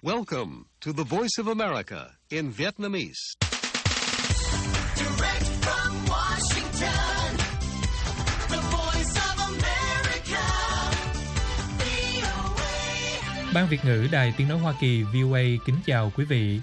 Welcome to the Voice of America in Vietnamese. Direct from Washington, the Voice of America, VOA. Ban Việt ngữ Đài Tiếng nói Hoa Kỳ VOA kính chào quý vị.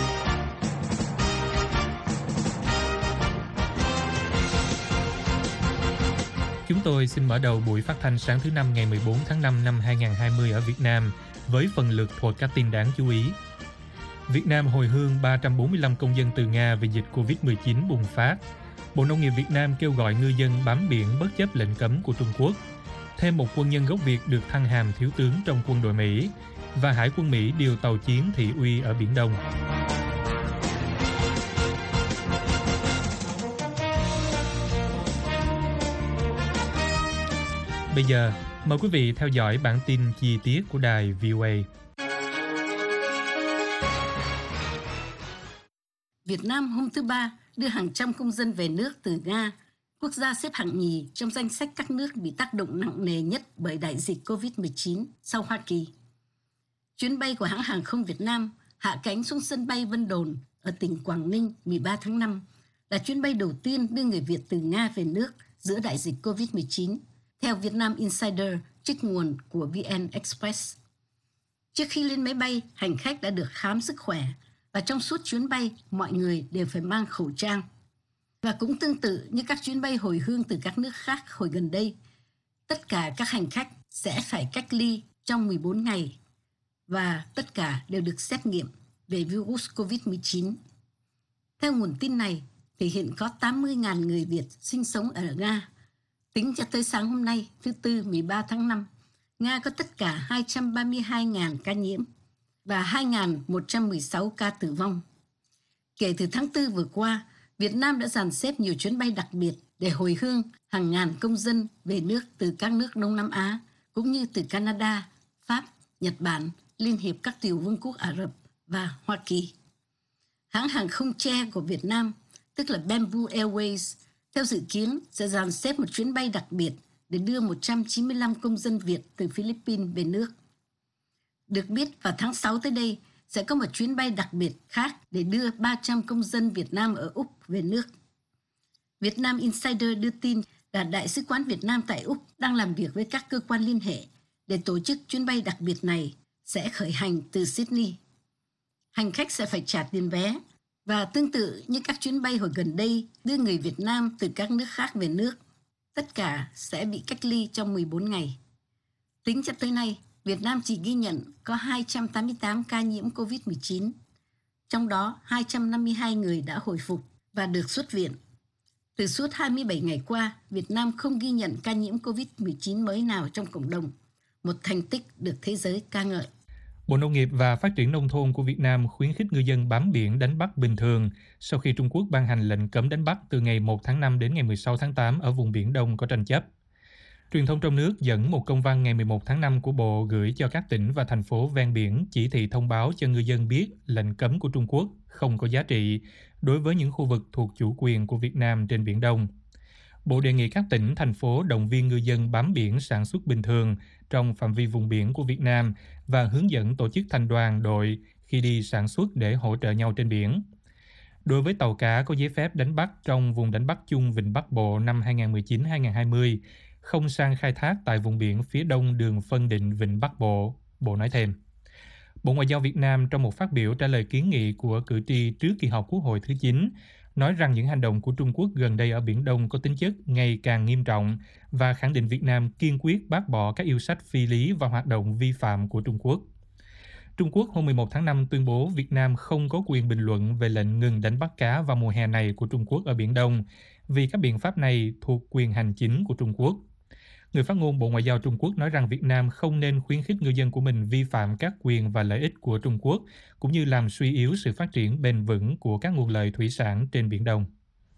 Chúng tôi xin mở đầu buổi phát thanh sáng thứ Năm ngày 14 tháng 5 năm 2020 ở Việt Nam với phần lượt thuộc các tin đáng chú ý. Việt Nam hồi hương 345 công dân từ Nga vì dịch Covid-19 bùng phát. Bộ Nông nghiệp Việt Nam kêu gọi ngư dân bám biển bất chấp lệnh cấm của Trung Quốc. Thêm một quân nhân gốc Việt được thăng hàm thiếu tướng trong quân đội Mỹ. Và Hải quân Mỹ điều tàu chiến Thị Uy ở Biển Đông. Bây giờ, mời quý vị theo dõi bản tin chi tiết của đài VOA. Việt Nam hôm thứ Ba đưa hàng trăm công dân về nước từ Nga, quốc gia xếp hạng nhì trong danh sách các nước bị tác động nặng nề nhất bởi đại dịch COVID-19 sau Hoa Kỳ. Chuyến bay của hãng hàng không Việt Nam hạ cánh xuống sân bay Vân Đồn ở tỉnh Quảng Ninh 13 tháng 5 là chuyến bay đầu tiên đưa người Việt từ Nga về nước giữa đại dịch COVID-19, theo Vietnam Insider trích nguồn của VN Express. Trước khi lên máy bay, hành khách đã được khám sức khỏe và trong suốt chuyến bay, mọi người đều phải mang khẩu trang. Và cũng tương tự như các chuyến bay hồi hương từ các nước khác hồi gần đây, tất cả các hành khách sẽ phải cách ly trong 14 ngày và tất cả đều được xét nghiệm về virus COVID-19. Theo nguồn tin này, thì hiện có 80.000 người Việt sinh sống ở Nga. Tính cho tới sáng hôm nay, thứ Tư 13 tháng 5, Nga có tất cả 232.000 ca nhiễm và 2.116 ca tử vong. Kể từ tháng 4 vừa qua, Việt Nam đã dàn xếp nhiều chuyến bay đặc biệt để hồi hương hàng ngàn công dân về nước từ các nước Đông Nam Á, cũng như từ Canada, Pháp, Nhật Bản, Liên hiệp các tiểu vương quốc Ả Rập và Hoa Kỳ. Hãng hàng không Che của Việt Nam, tức là Bamboo Airways, theo dự kiến sẽ dàn xếp một chuyến bay đặc biệt để đưa 195 công dân Việt từ Philippines về nước. Được biết vào tháng 6 tới đây sẽ có một chuyến bay đặc biệt khác để đưa 300 công dân Việt Nam ở Úc về nước. Vietnam Insider đưa tin là Đại sứ quán Việt Nam tại Úc đang làm việc với các cơ quan liên hệ để tổ chức chuyến bay đặc biệt này sẽ khởi hành từ Sydney. Hành khách sẽ phải trả tiền vé và tương tự như các chuyến bay hồi gần đây đưa người Việt Nam từ các nước khác về nước, tất cả sẽ bị cách ly trong 14 ngày. Tính cho tới nay, Việt Nam chỉ ghi nhận có 288 ca nhiễm COVID-19, trong đó 252 người đã hồi phục và được xuất viện. Từ suốt 27 ngày qua, Việt Nam không ghi nhận ca nhiễm COVID-19 mới nào trong cộng đồng, một thành tích được thế giới ca ngợi. Bộ Nông nghiệp và Phát triển Nông thôn của Việt Nam khuyến khích ngư dân bám biển đánh bắt bình thường sau khi Trung Quốc ban hành lệnh cấm đánh bắt từ ngày 1 tháng 5 đến ngày 16 tháng 8 ở vùng Biển Đông có tranh chấp. Truyền thông trong nước dẫn một công văn ngày 11 tháng 5 của Bộ gửi cho các tỉnh và thành phố ven biển chỉ thị thông báo cho ngư dân biết lệnh cấm của Trung Quốc không có giá trị đối với những khu vực thuộc chủ quyền của Việt Nam trên Biển Đông. Bộ đề nghị các tỉnh, thành phố động viên ngư dân bám biển sản xuất bình thường trong phạm vi vùng biển của Việt Nam và hướng dẫn tổ chức thành đoàn đội khi đi sản xuất để hỗ trợ nhau trên biển. Đối với tàu cá có giấy phép đánh bắt trong vùng đánh bắt chung Vịnh Bắc Bộ năm 2019-2020, không sang khai thác tại vùng biển phía đông đường phân định Vịnh Bắc Bộ, Bộ nói thêm. Bộ Ngoại giao Việt Nam trong một phát biểu trả lời kiến nghị của cử tri trước kỳ họp Quốc hội thứ 9, nói rằng những hành động của Trung Quốc gần đây ở Biển Đông có tính chất ngày càng nghiêm trọng và khẳng định Việt Nam kiên quyết bác bỏ các yêu sách phi lý và hoạt động vi phạm của Trung Quốc. Trung Quốc hôm 11 tháng 5 tuyên bố Việt Nam không có quyền bình luận về lệnh ngừng đánh bắt cá vào mùa hè này của Trung Quốc ở Biển Đông vì các biện pháp này thuộc quyền hành chính của Trung Quốc. Người phát ngôn Bộ Ngoại giao Trung Quốc nói rằng Việt Nam không nên khuyến khích ngư dân của mình vi phạm các quyền và lợi ích của Trung Quốc, cũng như làm suy yếu sự phát triển bền vững của các nguồn lợi thủy sản trên Biển Đông.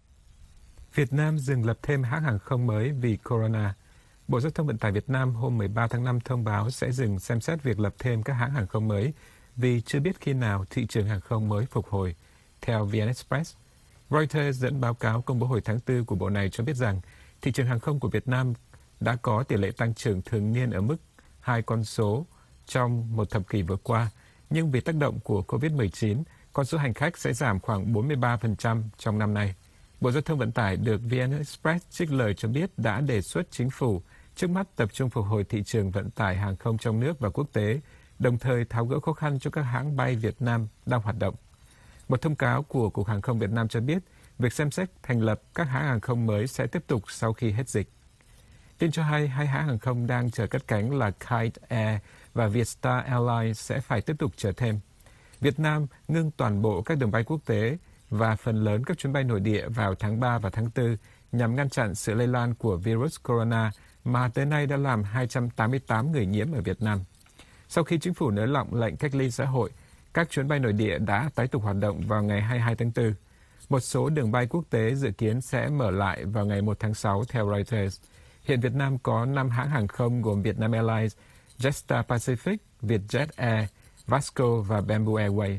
Việt Nam dừng lập thêm hãng hàng không mới vì Corona. Bộ Giao thông Vận tải Việt Nam hôm 13 tháng 5 thông báo sẽ dừng xem xét việc lập thêm các hãng hàng không mới vì chưa biết khi nào thị trường hàng không mới phục hồi, theo VN Express. Reuters dẫn báo cáo công bố hồi tháng 4 của bộ này cho biết rằng thị trường hàng không của Việt Nam đã có tỷ lệ tăng trưởng thường niên ở mức 2 con số trong một thập kỷ vừa qua, nhưng vì tác động của COVID-19, con số hành khách sẽ giảm khoảng 43% trong năm nay. Bộ Giao thông Vận tải được VN Express trích lời cho biết đã đề xuất chính phủ trước mắt tập trung phục hồi thị trường vận tải hàng không trong nước và quốc tế, đồng thời tháo gỡ khó khăn cho các hãng bay Việt Nam đang hoạt động. Một thông cáo của Cục Hàng không Việt Nam cho biết, việc xem xét thành lập các hãng hàng không mới sẽ tiếp tục sau khi hết dịch. Tin cho hay, hai hãng hàng không đang chờ cất cánh là Kite Air và Vietstar Airlines sẽ phải tiếp tục chờ thêm. Việt Nam ngưng toàn bộ các đường bay quốc tế và phần lớn các chuyến bay nội địa vào tháng 3 và tháng 4 nhằm ngăn chặn sự lây lan của virus corona mà tới nay đã làm 288 người nhiễm ở Việt Nam. Sau khi chính phủ nới lỏng lệnh cách ly xã hội, các chuyến bay nội địa đã tái tục hoạt động vào ngày 22 tháng 4. Một số đường bay quốc tế dự kiến sẽ mở lại vào ngày 1 tháng 6 theo Reuters. Hiện Việt Nam có 5 hãng hàng không gồm Vietnam Airlines, Jetstar Pacific, Vietjet Air, Vasco và Bamboo Airways.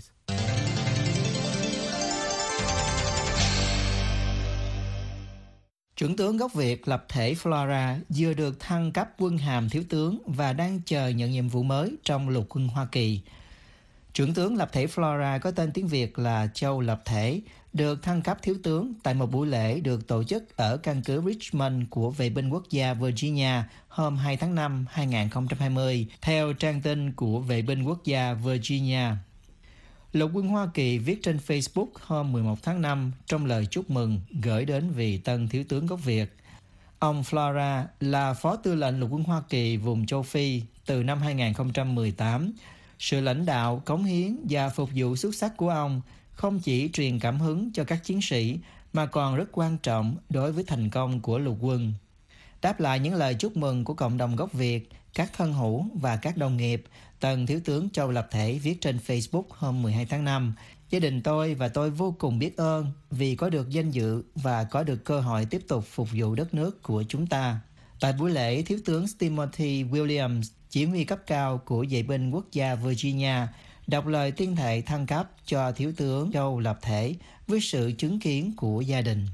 Chuẩn tướng gốc Việt lập thể Flora vừa được thăng cấp quân hàm thiếu tướng và đang chờ nhận nhiệm vụ mới trong lục quân Hoa Kỳ. Chuẩn tướng lập thể Flora có tên tiếng Việt là Châu Lập Thể, được thăng cấp thiếu tướng tại một buổi lễ được tổ chức ở căn cứ Richmond của Vệ binh Quốc gia Virginia hôm 2 tháng 5, 2020, theo trang tin của Vệ binh Quốc gia Virginia. Lục quân Hoa Kỳ viết trên Facebook hôm 11 tháng 5 trong lời chúc mừng gửi đến vị tân thiếu tướng gốc Việt. Ông Flora là Phó Tư lệnh Lục quân Hoa Kỳ vùng châu Phi từ năm 2018. Sự lãnh đạo, cống hiến và phục vụ xuất sắc của ông không chỉ truyền cảm hứng cho các chiến sĩ mà còn rất quan trọng đối với thành công của lục quân. Đáp lại những lời chúc mừng của cộng đồng gốc Việt, các thân hữu và các đồng nghiệp, tân thiếu tướng Châu Lập Thể viết trên Facebook hôm 12 tháng 5, gia đình tôi và tôi vô cùng biết ơn vì có được danh dự và có được cơ hội tiếp tục phục vụ đất nước của chúng ta. Tại buổi lễ, thiếu tướng Timothy Williams, chỉ huy cấp cao của Vệ binh Quốc gia Virginia, đọc lời tuyên thệ thăng cấp cho thiếu tướng Châu Lập Thể với sự chứng kiến của gia đình.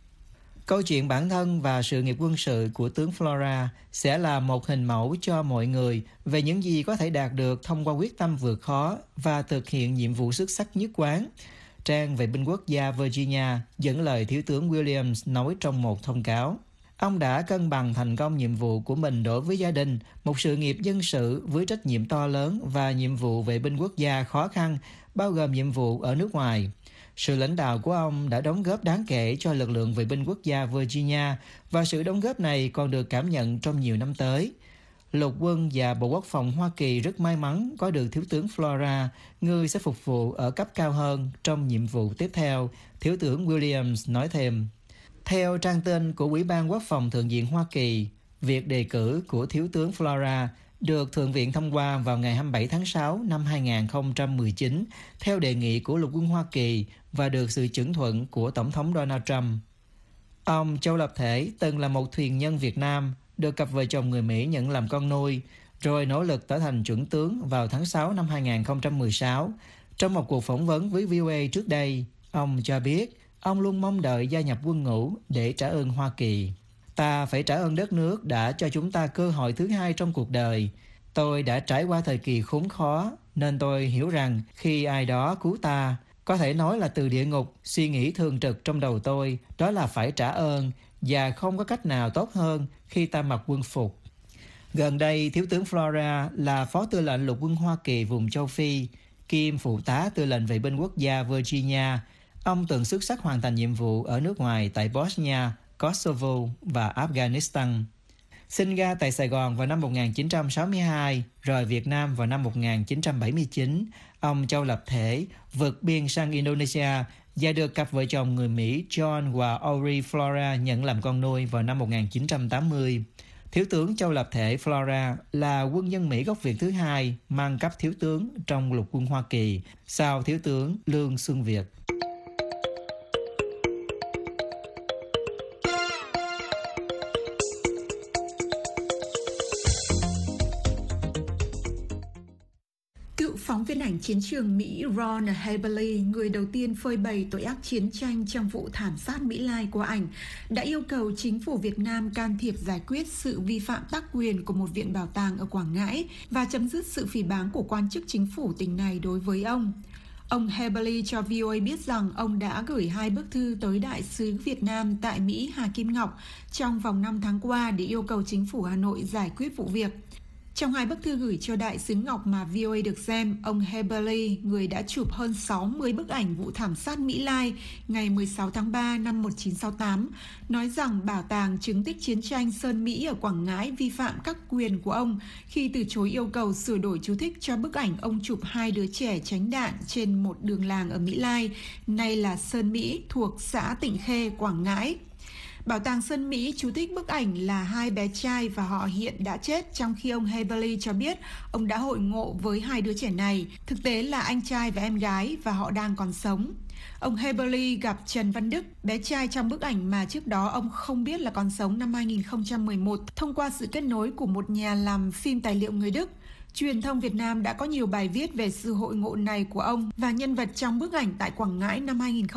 Câu chuyện bản thân và sự nghiệp quân sự của tướng Flora sẽ là một hình mẫu cho mọi người về những gì có thể đạt được thông qua quyết tâm vượt khó và thực hiện nhiệm vụ xuất sắc nhất quán. Trang Vệ binh Quốc gia Virginia dẫn lời thiếu tướng Williams nói trong một thông cáo. Ông đã cân bằng thành công nhiệm vụ của mình đối với gia đình, một sự nghiệp dân sự với trách nhiệm to lớn và nhiệm vụ vệ binh quốc gia khó khăn, bao gồm nhiệm vụ ở nước ngoài. Sự lãnh đạo của ông đã đóng góp đáng kể cho lực lượng vệ binh quốc gia Virginia và sự đóng góp này còn được cảm nhận trong nhiều năm tới. Lục quân và Bộ Quốc phòng Hoa Kỳ rất may mắn có được thiếu tướng Flora, người sẽ phục vụ ở cấp cao hơn trong nhiệm vụ tiếp theo, thiếu tướng Williams nói thêm. Theo trang tin của Ủy ban Quốc phòng Thượng viện Hoa Kỳ, việc đề cử của thiếu tướng Flora được Thượng viện thông qua vào ngày 27 tháng 6 năm 2019 theo đề nghị của Lục quân Hoa Kỳ và được sự chấp thuận của Tổng thống Donald Trump. Ông Châu Lập Thể từng là một thuyền nhân Việt Nam, được cặp vợ chồng người Mỹ nhận làm con nuôi, rồi nỗ lực trở thành chuẩn tướng vào tháng 6 năm 2016. Trong một cuộc phỏng vấn với VOA trước đây, ông cho biết ông luôn mong đợi gia nhập quân ngũ để trả ơn Hoa Kỳ. Ta phải trả ơn đất nước đã cho chúng ta cơ hội thứ hai trong cuộc đời. Tôi đã trải qua thời kỳ khốn khó, nên tôi hiểu rằng khi ai đó cứu ta, có thể nói là từ địa ngục, suy nghĩ thường trực trong đầu tôi, đó là phải trả ơn, và không có cách nào tốt hơn khi ta mặc quân phục. Gần đây, thiếu tướng Flora là Phó Tư lệnh Lục quân Hoa Kỳ vùng châu Phi, kiêm Phụ tá Tư lệnh Vệ binh Quốc gia Virginia. Ông từng xuất sắc hoàn thành nhiệm vụ ở nước ngoài tại Bosnia, Kosovo và Afghanistan. Sinh ra tại Sài Gòn vào năm 1962, rồi Việt Nam vào năm 1979, ông Châu Lập Thể vượt biên sang Indonesia và được cặp vợ chồng người Mỹ John và Ori Flora nhận làm con nuôi vào năm 1980. Thiếu tướng Châu Lập Thể Flora là quân nhân Mỹ gốc Việt thứ hai mang cấp thiếu tướng trong Lục quân Hoa Kỳ, sau thiếu tướng Lương Xuân Việt. Cựu phóng viên ảnh chiến trường Mỹ Ron Heberly, người đầu tiên phơi bày tội ác chiến tranh trong vụ thảm sát Mỹ Lai của ảnh, đã yêu cầu chính phủ Việt Nam can thiệp giải quyết sự vi phạm tác quyền của một viện bảo tàng ở Quảng Ngãi và chấm dứt sự phỉ báng của quan chức chính phủ tỉnh này đối với ông. Ông Heberly cho VOA biết rằng ông đã gửi 2 bức thư tới Đại sứ Việt Nam tại Mỹ Hà Kim Ngọc trong vòng 5 tháng qua để yêu cầu chính phủ Hà Nội giải quyết vụ việc. Trong 2 bức thư gửi cho Đại sứ Ngọc mà VOA được xem, ông Heberly, người đã chụp hơn 60 bức ảnh vụ thảm sát Mỹ Lai ngày 16 tháng 3 năm 1968, nói rằng Bảo tàng chứng tích chiến tranh Sơn Mỹ ở Quảng Ngãi vi phạm các quyền của ông khi từ chối yêu cầu sửa đổi chú thích cho bức ảnh ông chụp 2 đứa trẻ tránh đạn trên một đường làng ở Mỹ Lai, nay là Sơn Mỹ, thuộc xã Tịnh Khê, Quảng Ngãi. Bảo tàng Sơn Mỹ chú thích bức ảnh là 2 bé trai và họ hiện đã chết, trong khi ông Heberly cho biết ông đã hội ngộ với 2 đứa trẻ này, thực tế là anh trai và em gái, và họ đang còn sống. Ông Heberly gặp Trần Văn Đức, bé trai trong bức ảnh mà trước đó ông không biết là còn sống, năm 2011 thông qua sự kết nối của một nhà làm phim tài liệu người Đức. Truyền thông Việt Nam đã có nhiều bài viết về sự hội ngộ này của ông và nhân vật trong bức ảnh tại Quảng Ngãi năm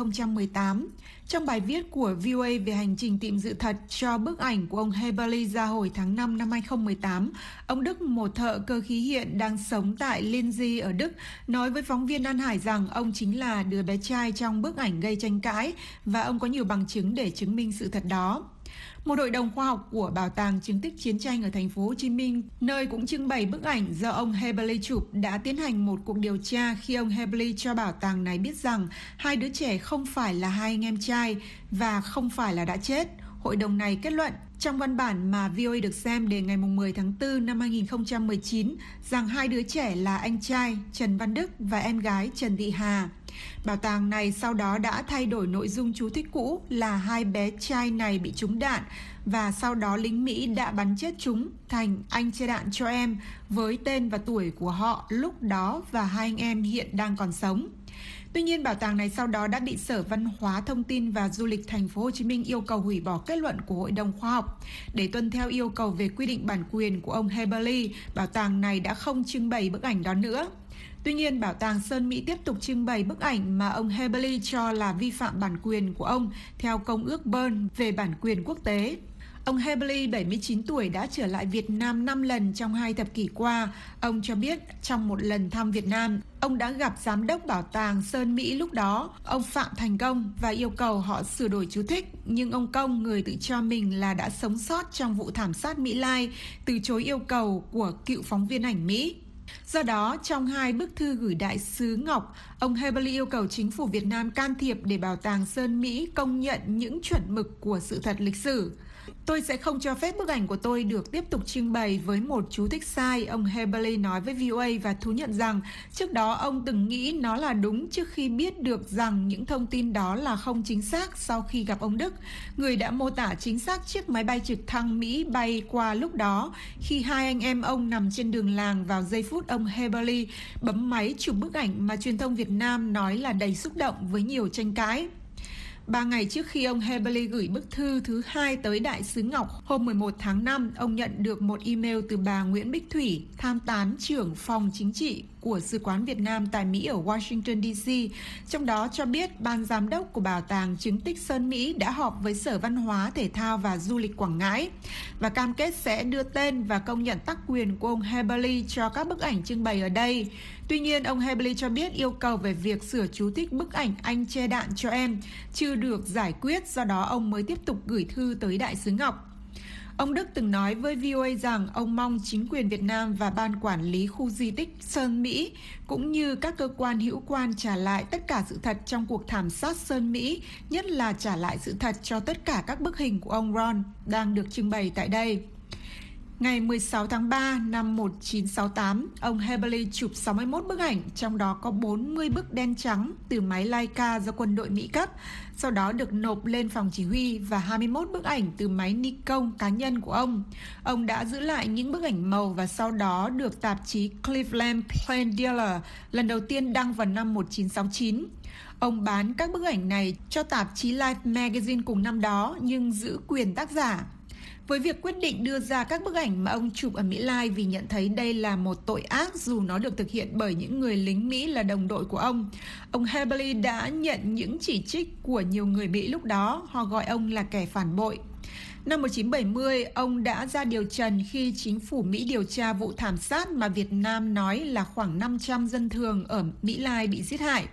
2018. Trong bài viết của VOA về hành trình tìm sự thật cho bức ảnh của ông Heberly ra hồi tháng 5 năm 2018, ông Đức, một thợ cơ khí hiện đang sống tại Lindsay ở Đức, nói với phóng viên An Hải rằng ông chính là đứa bé trai trong bức ảnh gây tranh cãi và ông có nhiều bằng chứng để chứng minh sự thật đó. Một hội đồng khoa học của Bảo tàng chứng tích chiến tranh ở thành phố Hồ Chí Minh, nơi cũng trưng bày bức ảnh do ông Heberly chụp, đã tiến hành một cuộc điều tra khi ông Heberly cho bảo tàng này biết rằng 2 đứa trẻ không phải là 2 anh em trai và không phải là đã chết. Hội đồng này kết luận trong văn bản mà VOA được xem đến ngày 10 tháng 4 năm 2019 rằng 2 đứa trẻ là anh trai Trần Văn Đức và em gái Trần Thị Hà. Bảo tàng này sau đó đã thay đổi nội dung chú thích cũ là 2 bé trai này bị trúng đạn và sau đó lính Mỹ đã bắn chết chúng thành anh che đạn cho em với tên và tuổi của họ lúc đó và 2 anh em hiện đang còn sống. Tuy nhiên, bảo tàng này sau đó đã bị Sở Văn hóa Thông tin và Du lịch thành phố Hồ Chí Minh yêu cầu hủy bỏ kết luận của Hội đồng khoa học. Để tuân theo yêu cầu về quy định bản quyền của ông Heberly, bảo tàng này đã không trưng bày bức ảnh đó nữa. Tuy nhiên, Bảo tàng Sơn Mỹ tiếp tục trưng bày bức ảnh mà ông Heberly cho là vi phạm bản quyền của ông theo Công ước Bern về bản quyền quốc tế. Ông Heberly, 79 tuổi, đã trở lại Việt Nam 5 lần trong 2 thập kỷ qua. Ông cho biết trong một lần thăm Việt Nam, ông đã gặp Giám đốc Bảo tàng Sơn Mỹ lúc đó, ông Phạm Thành Công, và yêu cầu họ sửa đổi chú thích. Nhưng ông Công, người tự cho mình là đã sống sót trong vụ thảm sát Mỹ Lai, từ chối yêu cầu của cựu phóng viên ảnh Mỹ. Do đó, trong 2 bức thư gửi Đại sứ Ngọc, ông Heberly yêu cầu chính phủ Việt Nam can thiệp để Bảo tàng Sơn Mỹ công nhận những chuẩn mực của sự thật lịch sử. Tôi sẽ không cho phép bức ảnh của tôi được tiếp tục trưng bày với một chú thích sai, ông Heberly nói với VOA và thú nhận rằng trước đó ông từng nghĩ nó là đúng trước khi biết được rằng những thông tin đó là không chính xác sau khi gặp ông Đức, người đã mô tả chính xác chiếc máy bay trực thăng Mỹ bay qua lúc đó khi 2 anh em ông nằm trên đường làng vào giây phút ông Heberly bấm máy chụp bức ảnh mà truyền thông Việt Nam nói là đầy xúc động với nhiều tranh cãi. 3 ngày trước khi ông Heberly gửi bức thư thứ 2 tới Đại sứ Ngọc, hôm 11 tháng 5, ông nhận được một email từ bà Nguyễn Bích Thủy, tham tán trưởng phòng chính trị của Sứ quán Việt Nam tại Mỹ ở Washington, D.C., trong đó cho biết ban giám đốc của Bảo tàng chứng tích Sơn Mỹ đã họp với Sở Văn hóa, Thể thao và Du lịch Quảng Ngãi và cam kết sẽ đưa tên và công nhận tác quyền của ông Heberly cho các bức ảnh trưng bày ở đây. Tuy nhiên, ông Heberly cho biết yêu cầu về việc sửa chú thích bức ảnh anh che đạn cho em chưa được giải quyết, do đó ông mới tiếp tục gửi thư tới Đại sứ Ngọc. Ông Đức từng nói với VOA rằng ông mong chính quyền Việt Nam và Ban Quản lý Khu di tích Sơn Mỹ cũng như các cơ quan hữu quan trả lại tất cả sự thật trong cuộc thảm sát Sơn Mỹ, nhất là trả lại sự thật cho tất cả các bức hình của ông Ron đang được trưng bày tại đây. Ngày 16 tháng 3 năm 1968, ông Heberly chụp 61 bức ảnh, trong đó có 40 bức đen trắng từ máy Leica do quân đội Mỹ cấp, sau đó được nộp lên phòng chỉ huy, và 21 bức ảnh từ máy Nikon cá nhân của ông. Ông đã giữ lại những bức ảnh màu và sau đó được tạp chí Cleveland Plain Dealer lần đầu tiên đăng vào năm 1969. Ông bán các bức ảnh này cho tạp chí Life Magazine cùng năm đó nhưng giữ quyền tác giả. với việc quyết định đưa ra các bức ảnh mà ông chụp ở Mỹ Lai vì nhận thấy đây là một tội ác dù nó được thực hiện bởi những người lính Mỹ là đồng đội của ông. Ông Haberly đã nhận những chỉ trích của nhiều người Mỹ lúc đó, họ gọi ông là kẻ phản bội. Năm 1970, ông đã ra điều trần khi chính phủ Mỹ điều tra vụ thảm sát mà Việt Nam nói là khoảng 500 dân thường ở Mỹ Lai bị giết hại.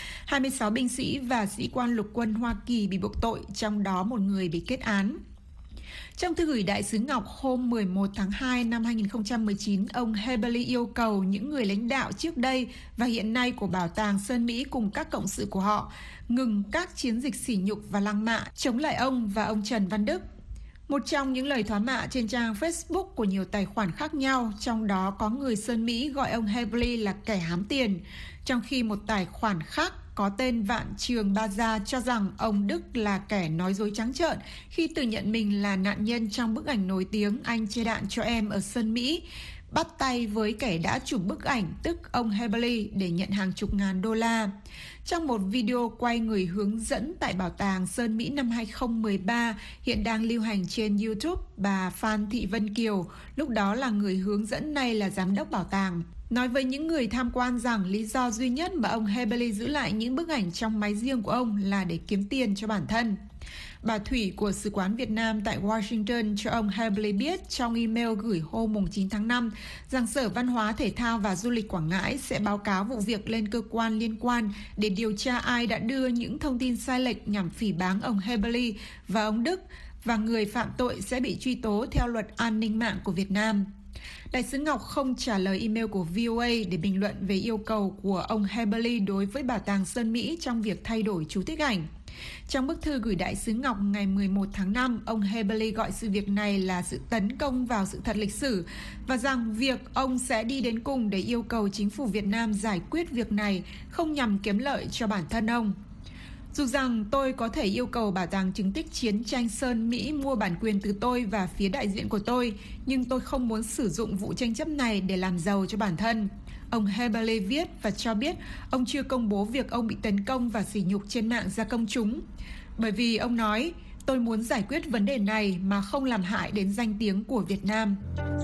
26 binh sĩ và sĩ quan lục quân Hoa Kỳ bị buộc tội, trong đó một người bị kết án. Trong thư gửi Đại sứ Ngọc hôm 11 tháng 2 năm 2019, ông Haberly yêu cầu những người lãnh đạo trước đây và hiện nay của Bảo tàng Sơn Mỹ cùng các cộng sự của họ ngừng các chiến dịch sỉ nhục và lăng mạ chống lại ông và ông Trần Văn Đức. Một trong những lời thóa mạ trên trang Facebook của nhiều tài khoản khác nhau, trong đó có người Sơn Mỹ gọi ông Haberly là kẻ hám tiền, trong khi một tài khoản khác có tên Vạn Trường Ba Gia cho rằng ông Đức là kẻ nói dối trắng trợn khi tự nhận mình là nạn nhân trong bức ảnh nổi tiếng Anh chia đạn cho em ở Sơn Mỹ, bắt tay với kẻ đã chụp bức ảnh, tức ông Haberly, để nhận hàng chục ngàn đô la. Trong một video quay người hướng dẫn tại Bảo tàng Sơn Mỹ năm 2013, hiện đang lưu hành trên YouTube, bà Phan Thị Vân Kiều, lúc đó là người hướng dẫn, nay là giám đốc bảo tàng, nói với những người tham quan rằng lý do duy nhất mà ông Haberly giữ lại những bức ảnh trong máy riêng của ông là để kiếm tiền cho bản thân. Bà Thủy của Sứ quán Việt Nam tại Washington cho ông Haberly biết trong email gửi hôm 9 tháng 5 rằng Sở Văn hóa, Thể thao và Du lịch Quảng Ngãi sẽ báo cáo vụ việc lên cơ quan liên quan để điều tra ai đã đưa những thông tin sai lệch nhằm phỉ báng ông Haberly và ông Đức, và người phạm tội sẽ bị truy tố theo luật an ninh mạng của Việt Nam. Đại sứ Ngọc không trả lời email của VOA để bình luận về yêu cầu của ông Haberly đối với Bảo tàng Sơn Mỹ trong việc thay đổi chú thích ảnh. Trong bức thư gửi Đại sứ Ngọc ngày 11 tháng 5, ông Haberly gọi sự việc này là sự tấn công vào sự thật lịch sử và rằng việc ông sẽ đi đến cùng để yêu cầu chính phủ Việt Nam giải quyết việc này không nhằm kiếm lợi cho bản thân ông. Dù rằng tôi có thể yêu cầu Bảo tàng chứng tích chiến tranh Sơn Mỹ mua bản quyền từ tôi và phía đại diện của tôi, nhưng tôi không muốn sử dụng vụ tranh chấp này để làm giàu cho bản thân. Ông Haberly viết và cho biết ông chưa công bố việc ông bị tấn công và sỉ nhục trên mạng ra công chúng. Bởi vì ông nói, tôi muốn giải quyết vấn đề này mà không làm hại đến danh tiếng của Việt Nam.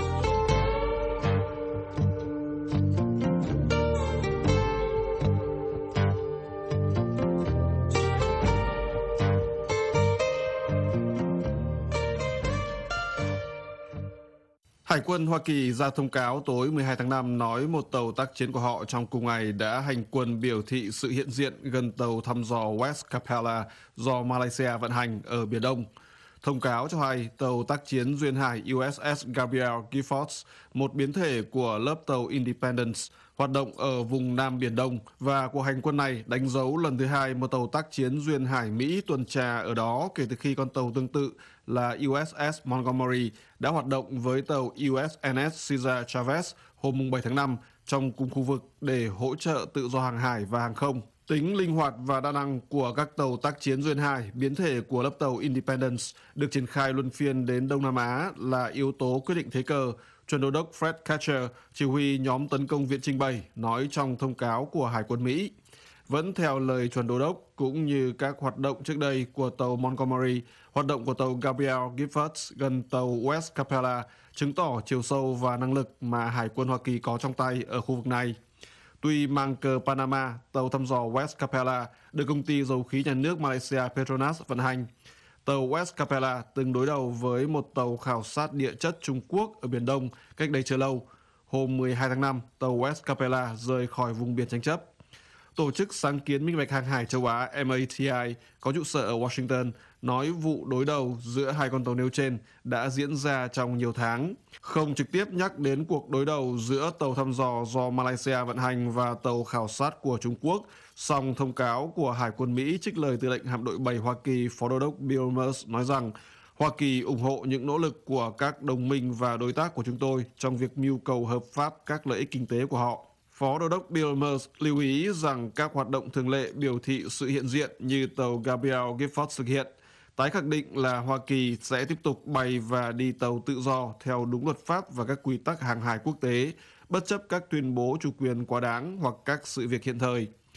Hải quân Hoa Kỳ ra thông cáo tối 12 tháng 5 nói một tàu tác chiến của họ trong cùng ngày đã hành quân biểu thị sự hiện diện gần tàu thăm dò West Capella do Malaysia vận hành ở Biển Đông. Thông cáo cho hay tàu tác chiến duyên hải USS Gabriel Giffords, một biến thể của lớp tàu Independence, hoạt động ở vùng Nam Biển Đông, và cuộc hành quân này đánh dấu lần thứ hai một tàu tác chiến duyên hải Mỹ tuần tra ở đó kể từ khi con tàu tương tự là USS Montgomery đã hoạt động với tàu USNS Cesar Chavez hôm 7 tháng 5 trong cùng khu vực để hỗ trợ tự do hàng hải và hàng không. Tính linh hoạt và đa năng của các tàu tác chiến duyên hải, biến thể của lớp tàu Independence, được triển khai luân phiên đến Đông Nam Á là yếu tố quyết định thế cờ, Chuẩn đô đốc Fred Catcher, chỉ huy nhóm tấn công viện Trinh 7, nói trong thông cáo của Hải quân Mỹ. Vẫn theo lời Chuẩn đô đốc, cũng như các hoạt động trước đây của tàu Montgomery, hoạt động của tàu Gabriel Giffords gần tàu West Capella chứng tỏ chiều sâu và năng lực mà Hải quân Hoa Kỳ có trong tay ở khu vực này. Tuy mang cờ Panama, tàu thăm dò West Capella được công ty dầu khí nhà nước Malaysia Petronas vận hành. Tàu West Capella từng đối đầu với một tàu khảo sát địa chất Trung Quốc ở Biển Đông cách đây chưa lâu. Hôm 12 tháng 5, tàu West Capella rời khỏi vùng biển tranh chấp. Tổ chức sáng kiến minh bạch hàng hải châu Á MATI có trụ sở ở Washington nói vụ đối đầu giữa hai con tàu nêu trên đã diễn ra trong nhiều tháng, không trực tiếp nhắc đến cuộc đối đầu giữa tàu thăm dò do Malaysia vận hành và tàu khảo sát của Trung Quốc, song thông cáo của Hải quân Mỹ trích lời tư lệnh hạm đội 7 Hoa Kỳ Phó Đô đốc Bill Merz nói rằng Hoa Kỳ ủng hộ những nỗ lực của các đồng minh và đối tác của chúng tôi trong việc mưu cầu hợp pháp các lợi ích kinh tế của họ. Phó Đô đốc Bill Merz lưu ý rằng các hoạt động thường lệ biểu thị sự hiện diện như tàu Gabriel Giffords thực hiện, tái khẳng định là Hoa Kỳ sẽ tiếp tục bay và đi tàu tự do theo đúng luật pháp và các quy tắc hàng hải quốc tế, bất chấp các tuyên bố chủ quyền quá đáng hoặc các sự việc hiện thời.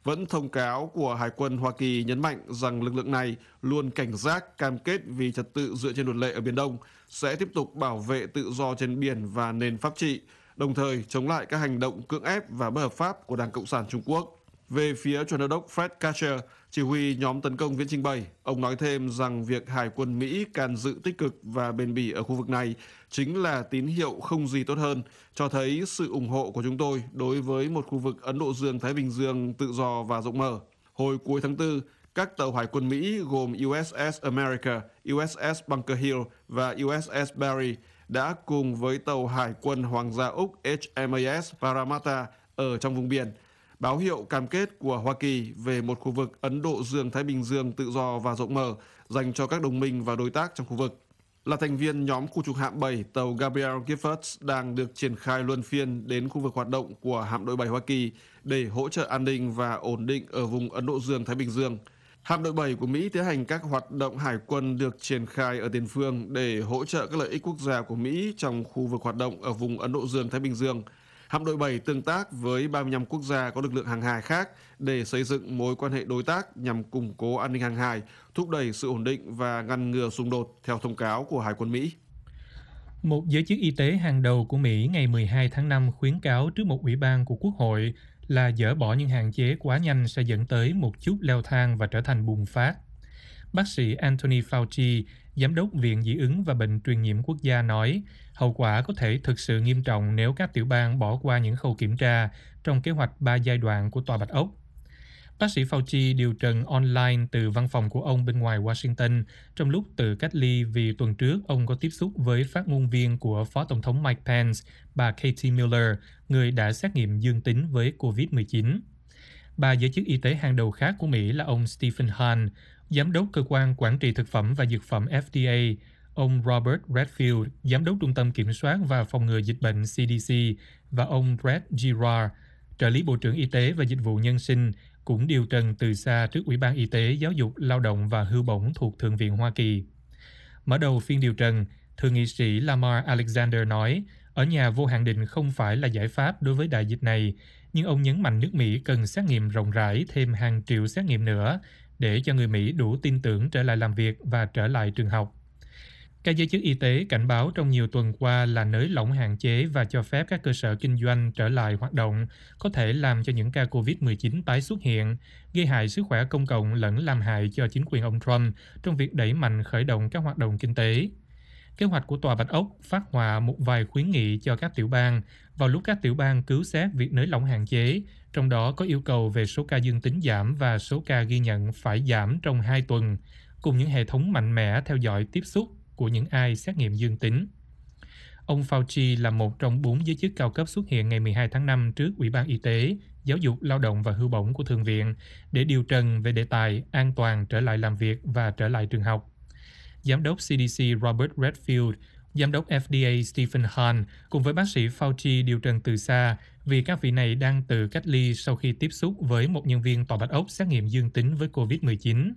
Vẫn thông cáo của Hải quân Hoa Kỳ nhấn mạnh rằng lực lượng này luôn cảnh giác, cam kết vì trật tự dựa trên luật lệ ở Biển Đông, sẽ tiếp tục bảo vệ tự do trên biển và nền pháp trị, đồng thời chống lại các hành động cưỡng ép và bất hợp pháp của Đảng Cộng sản Trung Quốc. Về phía Chuẩn đốc đốc Fred Kacher, chỉ huy nhóm tấn công viễn chinh 7, ông nói thêm rằng việc Hải quân Mỹ can dự tích cực và bền bỉ ở khu vực này chính là tín hiệu không gì tốt hơn, cho thấy sự ủng hộ của chúng tôi đối với một khu vực Ấn Độ Dương-Thái Bình Dương tự do và rộng mở. Hồi cuối tháng 4, các tàu Hải quân Mỹ gồm USS America, USS Bunker Hill và USS Barry đã cùng với tàu Hải quân Hoàng gia Úc HMAS Parramatta ở trong vùng biển, báo hiệu cam kết của Hoa Kỳ về một khu vực Ấn Độ Dương-Thái Bình Dương tự do và rộng mở dành cho các đồng minh và đối tác trong khu vực. Là thành viên nhóm khu trục hạm 7, tàu Gabriel Giffords đang được triển khai luân phiên đến khu vực hoạt động của hạm đội 7 Hoa Kỳ để hỗ trợ an ninh và ổn định ở vùng Ấn Độ Dương-Thái Bình Dương. Hạm đội 7 của Mỹ tiến hành các hoạt động hải quân được triển khai ở tiền phương để hỗ trợ các lợi ích quốc gia của Mỹ trong khu vực hoạt động ở vùng Ấn Độ Dương-Thái Bình Dương. Hạm đội 7 tương tác với 35 quốc gia có lực lượng hàng hải khác để xây dựng mối quan hệ đối tác nhằm củng cố an ninh hàng hải, thúc đẩy sự ổn định và ngăn ngừa xung đột, theo thông cáo của Hải quân Mỹ. Một giới chức y tế hàng đầu của Mỹ ngày 12 tháng 5 khuyến cáo trước một ủy ban của Quốc hội là dỡ bỏ những hạn chế quá nhanh sẽ dẫn tới một chút leo thang và trở thành bùng phát. Bác sĩ Anthony Fauci, Giám đốc Viện Dị ứng và Bệnh truyền nhiễm quốc gia nói, hậu quả có thể thực sự nghiêm trọng nếu các tiểu bang bỏ qua những khâu kiểm tra trong kế hoạch 3 giai đoạn của Tòa Bạch Ốc. Bác sĩ Fauci điều trần online từ văn phòng của ông bên ngoài Washington trong lúc tự cách ly vì tuần trước ông có tiếp xúc với phát ngôn viên của Phó Tổng thống Mike Pence, bà Katie Miller, người đã xét nghiệm dương tính với COVID-19. Ba giới chức y tế hàng đầu khác của Mỹ là ông Stephen Hahn, Giám đốc Cơ quan Quản trị Thực phẩm và Dược phẩm FDA, ông Robert Redfield, Giám đốc Trung tâm Kiểm soát và Phòng ngừa Dịch bệnh CDC, và ông Brett Giroir, trợ lý Bộ trưởng Y tế và Dịch vụ Nhân sinh, cũng điều trần từ xa trước Ủy ban Y tế, Giáo dục, Lao động và Hưu bổng thuộc Thượng viện Hoa Kỳ. Mở đầu phiên điều trần, Thượng nghị sĩ Lamar Alexander nói, ở nhà vô hạn định không phải là giải pháp đối với đại dịch này, nhưng ông nhấn mạnh nước Mỹ cần xét nghiệm rộng rãi thêm hàng triệu xét nghiệm nữa để cho người Mỹ đủ tin tưởng trở lại làm việc và trở lại trường học. Các giới chức y tế cảnh báo trong nhiều tuần qua là nới lỏng hạn chế và cho phép các cơ sở kinh doanh trở lại hoạt động có thể làm cho những ca COVID-19 tái xuất hiện, gây hại sức khỏe công cộng lẫn làm hại cho chính quyền ông Trump trong việc đẩy mạnh khởi động các hoạt động kinh tế. Kế hoạch của Tòa Bạch Ốc phát họa một vài khuyến nghị cho các tiểu bang vào lúc các tiểu bang cứu xét việc nới lỏng hạn chế, trong đó có yêu cầu về số ca dương tính giảm và số ca ghi nhận phải giảm trong 2 tuần, cùng những hệ thống mạnh mẽ theo dõi tiếp xúc của những ai xét nghiệm dương tính. Ông Fauci là một trong 4 giới chức cao cấp xuất hiện ngày 12 tháng 5 trước Ủy ban Y tế, Giáo dục, Lao động và Hưu bổng của Thượng viện để điều trần về đề tài an toàn trở lại làm việc và trở lại trường học. Giám đốc CDC Robert Redfield, Giám đốc FDA Stephen Hahn cùng với bác sĩ Fauci điều trần từ xa vì các vị này đang tự cách ly sau khi tiếp xúc với một nhân viên Tòa Bạch Ốc xét nghiệm dương tính với COVID-19.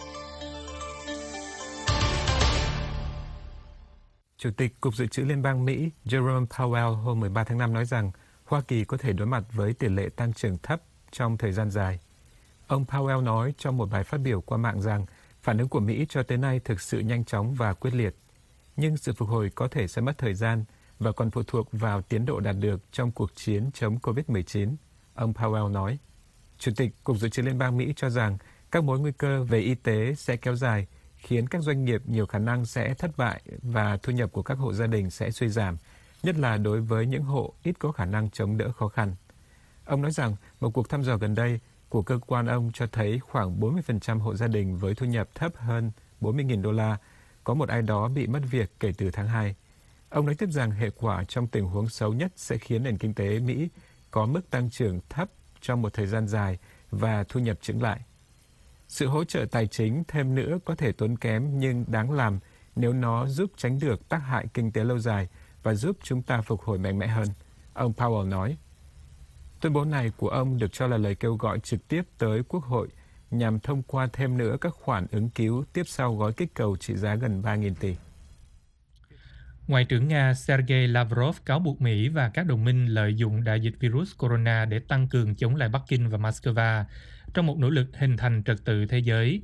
Chủ tịch Cục Dự trữ Liên bang Mỹ Jerome Powell hôm 13 tháng 5 nói rằng Hoa Kỳ có thể đối mặt với tỷ lệ tăng trưởng thấp trong thời gian dài. Ông Powell nói trong một bài phát biểu qua mạng rằng phản ứng của Mỹ cho tới nay thực sự nhanh chóng và quyết liệt. Nhưng sự phục hồi có thể sẽ mất thời gian và còn phụ thuộc vào tiến độ đạt được trong cuộc chiến chống COVID-19, ông Powell nói. Chủ tịch Cục Dự trữ Liên bang Mỹ cho rằng các mối nguy cơ về y tế sẽ kéo dài, khiến các doanh nghiệp nhiều khả năng sẽ thất bại và thu nhập của các hộ gia đình sẽ suy giảm, nhất là đối với những hộ ít có khả năng chống đỡ khó khăn. Ông nói rằng một cuộc thăm dò gần đây của cơ quan ông cho thấy khoảng 40% hộ gia đình với thu nhập thấp hơn 40.000 đô la có một ai đó bị mất việc kể từ tháng 2. Ông nói tiếp rằng hệ quả trong tình huống xấu nhất sẽ khiến nền kinh tế Mỹ có mức tăng trưởng thấp trong một thời gian dài và thu nhập chững lại. Sự hỗ trợ tài chính thêm nữa có thể tốn kém nhưng đáng làm nếu nó giúp tránh được tác hại kinh tế lâu dài và giúp chúng ta phục hồi mạnh mẽ hơn, ông Powell nói. Tuyên bố này của ông được cho là lời kêu gọi trực tiếp tới Quốc hội nhằm thông qua thêm nữa các khoản ứng cứu tiếp sau gói kích cầu trị giá gần 3.000 tỷ. Ngoại trưởng Nga Sergei Lavrov cáo buộc Mỹ và các đồng minh lợi dụng đại dịch virus corona để tăng cường chống lại Bắc Kinh và Moscow trong một nỗ lực hình thành trật tự thế giới.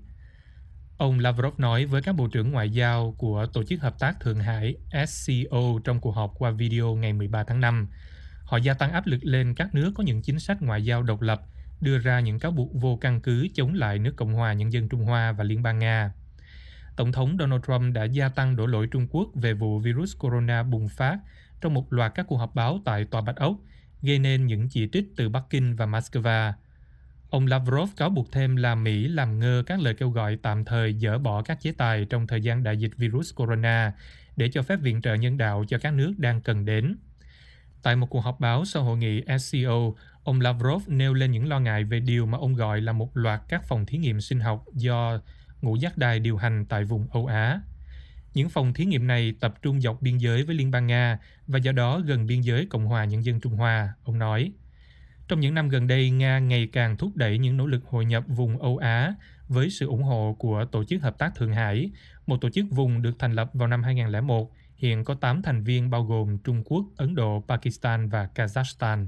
Ông Lavrov nói với các bộ trưởng ngoại giao của Tổ chức Hợp tác Thượng Hải SCO trong cuộc họp qua video ngày 13 tháng 5. Họ gia tăng áp lực lên các nước có những chính sách ngoại giao độc lập, đưa ra những cáo buộc vô căn cứ chống lại nước Cộng hòa Nhân dân Trung Hoa và Liên bang Nga. Tổng thống Donald Trump đã gia tăng đổ lỗi Trung Quốc về vụ virus corona bùng phát trong một loạt các cuộc họp báo tại Tòa Bạch Ốc, gây nên những chỉ trích từ Bắc Kinh và Moscow. Ông Lavrov cáo buộc thêm là Mỹ làm ngơ các lời kêu gọi tạm thời dỡ bỏ các chế tài trong thời gian đại dịch virus corona để cho phép viện trợ nhân đạo cho các nước đang cần đến. Tại một cuộc họp báo sau hội nghị SCO, ông Lavrov nêu lên những lo ngại về điều mà ông gọi là một loạt các phòng thí nghiệm sinh học do Ngũ Giác Đài điều hành tại vùng Âu Á. Những phòng thí nghiệm này tập trung dọc biên giới với Liên bang Nga và do đó gần biên giới Cộng hòa Nhân dân Trung Hoa, ông nói. Trong những năm gần đây, Nga ngày càng thúc đẩy những nỗ lực hội nhập vùng Âu Á với sự ủng hộ của Tổ chức Hợp tác Thượng Hải, một tổ chức vùng được thành lập vào năm 2001, hiện có 8 thành viên bao gồm Trung Quốc, Ấn Độ, Pakistan và Kazakhstan.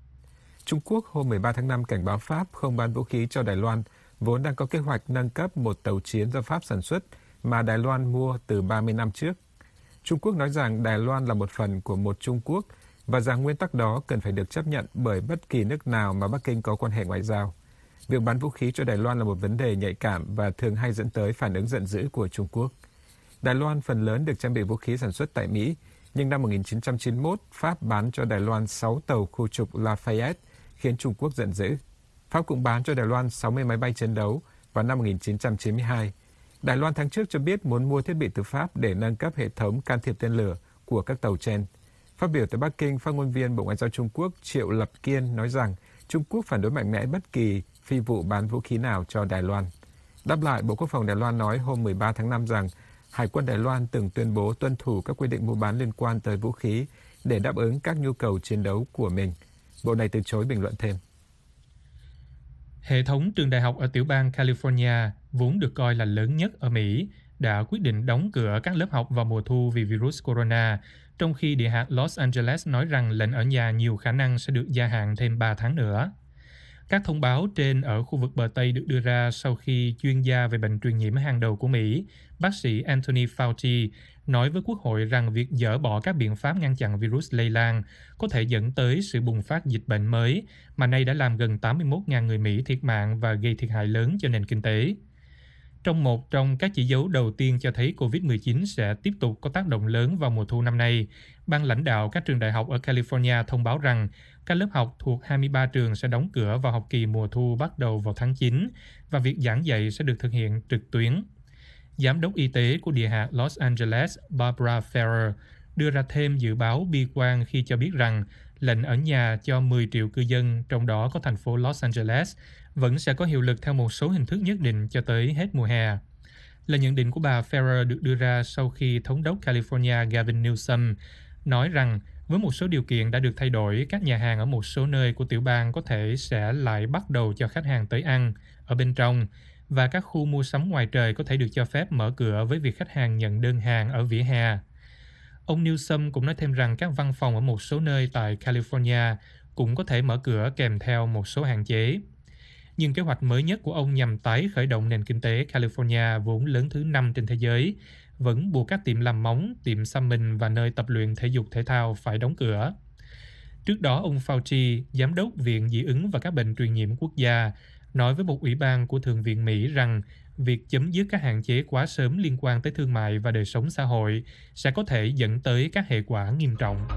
Trung Quốc hôm 13 tháng 5 cảnh báo Pháp không bán vũ khí cho Đài Loan, vốn đang có kế hoạch nâng cấp một tàu chiến do Pháp sản xuất mà Đài Loan mua từ 30 năm trước. Trung Quốc nói rằng Đài Loan là một phần của một Trung Quốc và rằng nguyên tắc đó cần phải được chấp nhận bởi bất kỳ nước nào mà Bắc Kinh có quan hệ ngoại giao. Việc bán vũ khí cho Đài Loan là một vấn đề nhạy cảm và thường hay dẫn tới phản ứng giận dữ của Trung Quốc. Đài Loan phần lớn được trang bị vũ khí sản xuất tại Mỹ, nhưng năm 1991, Pháp bán cho Đài Loan 6 tàu khu trục Lafayette, khiến Trung Quốc giận dữ. Pháp cũng bán cho Đài Loan 60 máy bay chiến đấu vào năm 1992. Đài Loan tháng trước cho biết muốn mua thiết bị từ Pháp để nâng cấp hệ thống can thiệp tên lửa của các tàu trên. Phát biểu tại Bắc Kinh, phát ngôn viên Bộ Ngoại giao Trung Quốc Triệu Lập Kiên nói rằng Trung Quốc phản đối mạnh mẽ bất kỳ phi vụ bán vũ khí nào cho Đài Loan. Đáp lại, Bộ Quốc phòng Đài Loan nói hôm 13 tháng 5 rằng Hải quân Đài Loan từng tuyên bố tuân thủ các quy định mua bán liên quan tới vũ khí để đáp ứng các nhu cầu chiến đấu của mình. Bộ này từ chối bình luận thêm. Hệ thống trường đại học ở tiểu bang California, vốn được coi là lớn nhất ở Mỹ, đã quyết định đóng cửa các lớp học vào mùa thu vì virus corona, trong khi địa hạt Los Angeles nói rằng lệnh ở nhà nhiều khả năng sẽ được gia hạn thêm 3 tháng nữa. Các thông báo trên ở khu vực bờ Tây được đưa ra sau khi chuyên gia về bệnh truyền nhiễm hàng đầu của Mỹ, bác sĩ Anthony Fauci, nói với Quốc hội rằng việc dỡ bỏ các biện pháp ngăn chặn virus lây lan có thể dẫn tới sự bùng phát dịch bệnh mới, mà nay đã làm gần 81.000 người Mỹ thiệt mạng và gây thiệt hại lớn cho nền kinh tế. Một trong các chỉ dấu đầu tiên cho thấy COVID-19 sẽ tiếp tục có tác động lớn vào mùa thu năm nay, ban lãnh đạo các trường đại học ở California thông báo rằng các lớp học thuộc 23 trường sẽ đóng cửa vào học kỳ mùa thu bắt đầu vào tháng 9 và việc giảng dạy sẽ được thực hiện trực tuyến. Giám đốc y tế của địa hạt Los Angeles, Barbara Ferrer, đưa ra thêm dự báo bi quan khi cho biết rằng lệnh ở nhà cho 10 triệu cư dân, trong đó có thành phố Los Angeles, vẫn sẽ có hiệu lực theo một số hình thức nhất định cho tới hết mùa hè. Lời nhận định của bà Ferrer được đưa ra sau khi Thống đốc California Gavin Newsom nói rằng với một số điều kiện đã được thay đổi, các nhà hàng ở một số nơi của tiểu bang có thể sẽ lại bắt đầu cho khách hàng tới ăn ở bên trong, và các khu mua sắm ngoài trời có thể được cho phép mở cửa với việc khách hàng nhận đơn hàng ở vỉa hè. Ông Newsom cũng nói thêm rằng các văn phòng ở một số nơi tại California cũng có thể mở cửa kèm theo một số hạn chế. Nhưng kế hoạch mới nhất của ông nhằm tái khởi động nền kinh tế California vốn lớn thứ 5 trên thế giới, vẫn buộc các tiệm làm móng, tiệm xăm mình và nơi tập luyện thể dục thể thao phải đóng cửa. Trước đó, ông Fauci, giám đốc Viện Dị ứng và các bệnh truyền nhiễm quốc gia, nói với một ủy ban của Thượng viện Mỹ rằng việc chấm dứt các hạn chế quá sớm liên quan tới thương mại và đời sống xã hội sẽ có thể dẫn tới các hệ quả nghiêm trọng.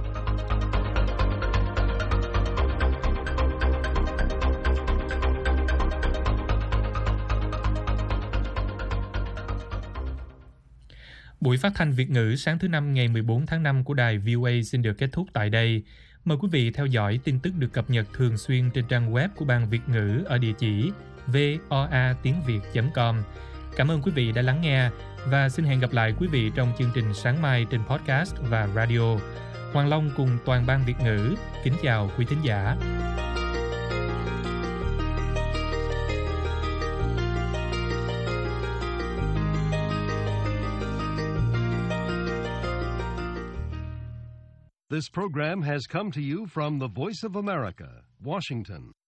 Buổi phát thanh Việt ngữ sáng thứ Năm ngày 14 tháng 5 của đài VOA xin được kết thúc tại đây. Mời quý vị theo dõi tin tức được cập nhật thường xuyên trên trang web của Ban Việt ngữ ở địa chỉ voatiengviet.com. Cảm ơn quý vị đã lắng nghe và xin hẹn gặp lại quý vị trong chương trình sáng mai trên podcast và radio. Hoàng Long cùng toàn Ban Việt ngữ kính chào quý thính giả. This program has come to you from the Voice of America, Washington.